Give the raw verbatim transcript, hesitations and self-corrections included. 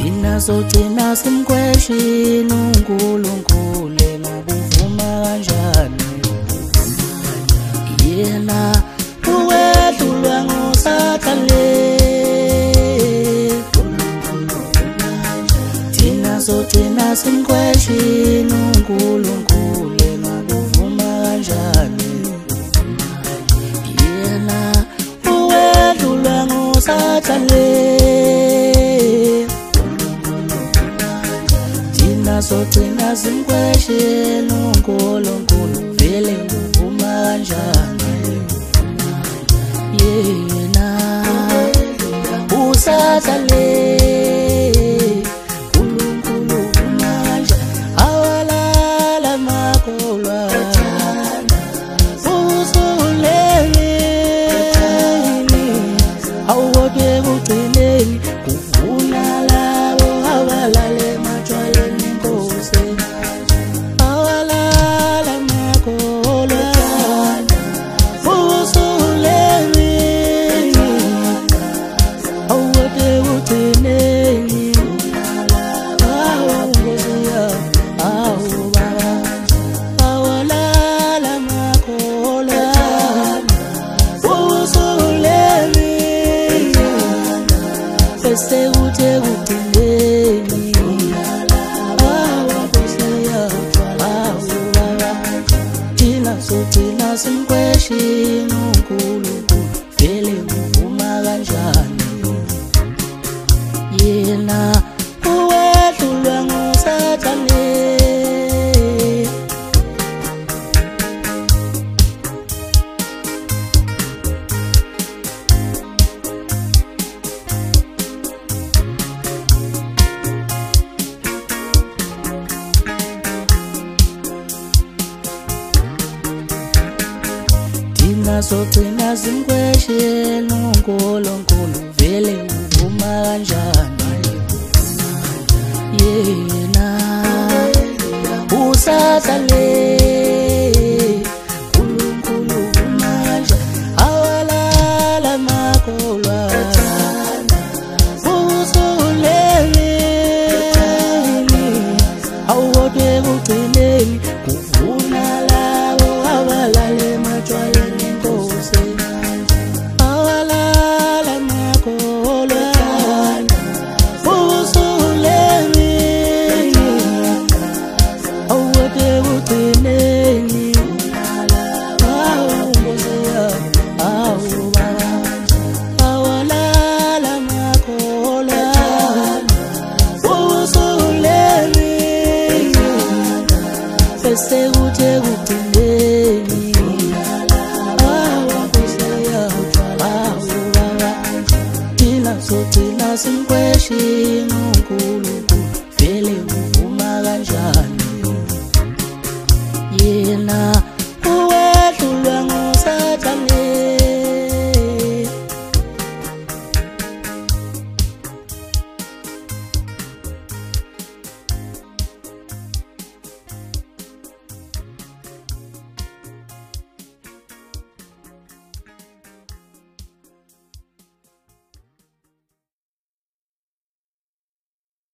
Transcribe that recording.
Thina sogcina simkweshini uNkulunkulu ngokuvuma kanjani yena uwedlulwa ngoSathane Thina sogcina simkweshini uNkulunkulu ngokuvuma kanjani yena uwedlulwa ngoSathane Sogcina simkweshini uNkulunkulu vele ngivuma kanjani yena uSathane uNkulunkulu uvuma kanjani awalala makholwa usuleni awukodwe kugcineni kuvuna labo abalale matshwaleni Sewute kugcineni awakosiya awubaba Thina sogcina simkweshini uNkulunkulu vele ngivuma kanjani yena uwedlulwa ngoSathane Sogcina simkweshini uNkulunkulu vele uvuma kanjani yena uSathane uNkulunkulu uvuma kanjani awalala makholwa usuleni awukodwe kugcineni kuvuna labo abalale matshwaleni Sewute kugcineni awakosiya awubaba Thina sogcina simkweshini uNkulunkulu vele ngivuma kanjani yena